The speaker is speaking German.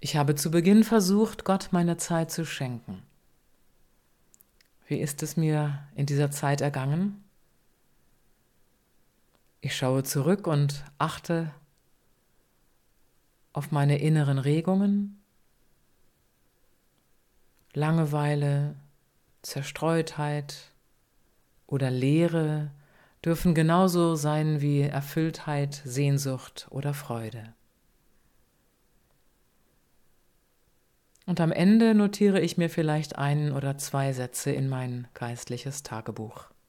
Ich habe zu Beginn versucht, Gott meine Zeit zu schenken. Wie ist es mir in dieser Zeit ergangen? Ich schaue zurück und achte auf meine inneren Regungen, Langeweile, Zerstreutheit oder Leere dürfen genauso sein wie Erfülltheit, Sehnsucht oder Freude. Und am Ende notiere ich mir vielleicht 1 oder 2 Sätze in mein geistliches Tagebuch.